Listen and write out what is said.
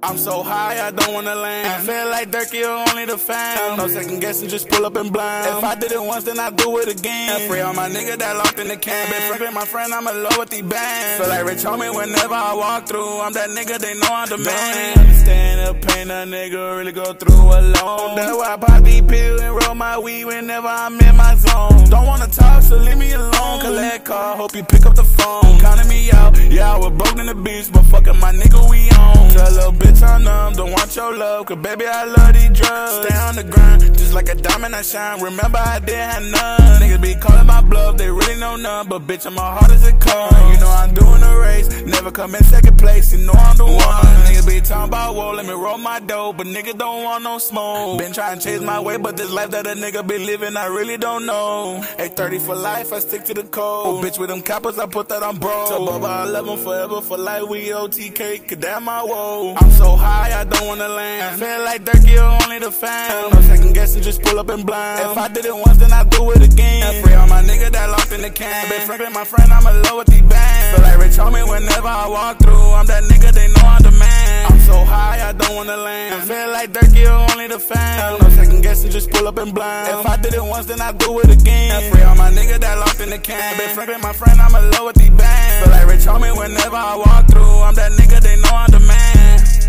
I'm so high, I don't wanna land. I feel like Durky or only the fam. No second guessing, just pull up and blind. If I did it once, then I do it again. Free all my nigga that locked in the can. Been friendly, my friend, I'm in love with the band. Feel like Rich homie whenever I walk through. I'm that nigga, they know I'm the man. Don't understand the pain a nigga really go through alone. That's why I pop these pills and roll my weed whenever I'm in my zone. Don't wanna talk, so leave me alone. Collect call, hope you pick up the phone. Counting me out, yeah, I was broke in the beach, but fucking my nigga, we on. Tell a little bitch I'm numb, don't want your love, cause baby, I love these drugs. Stay on the grind, just like a diamond I shine. Remember, I didn't have none. Niggas be calling my bluff, they really know none, but bitch, I'm as hard as it comes. You know I'm doing a race, never come in second place, you know I'm the one. Niggas be talking about, whoa, let me roll my dough, but niggas don't want no smoke. Been trying to change my way, but this life that a nigga be living, I really don't know. 830 for life, I stick to the code. Oh, bitch, with them cappers, I put that on bro. So, Bubba, I love them forever for life, we OTK, cause damn my woe. I'm so high, I don't wanna land. Feel like Durky or only the fam. No second guessing, just pull up and blind. If I did it once, then I do it again. Free all my nigga that locked in the can. Been friendly, my friend, I'm in love with these bands. Feel like Rich homie whenever I walk through. I'm that nigga, they know I'm the man. I'm so high, I don't wanna land. Feel like Durky or only the fam. No second guessing, just pull up and blind. If I did it once, then I do it again. Free all my nigga that locked in the can. Been friendly, my friend, I'm in love with these bands. Feel like Rich homie whenever I walk through. I'm that nigga, they know I'm the man.